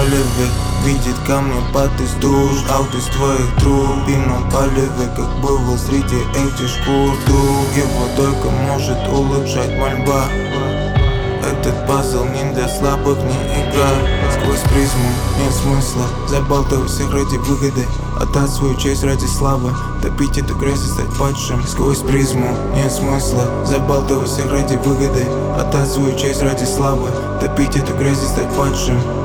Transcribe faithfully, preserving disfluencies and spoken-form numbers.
палеве видит камни под из душ, аут из твоих труб. Пином палеве, как бывал среди этих шкур. Друг его только может улучшать мольба. Этот пазл не для слабых, не игра. Сквозь призму нет смысла забалтывать всех ради выгоды, отдать свою честь ради славы, топить эту грязь и стать падшим. Сквозь призму нет смысла забалтывать всех ради выгоды, отдать свою честь ради славы, топить эту грязь и стать падшим.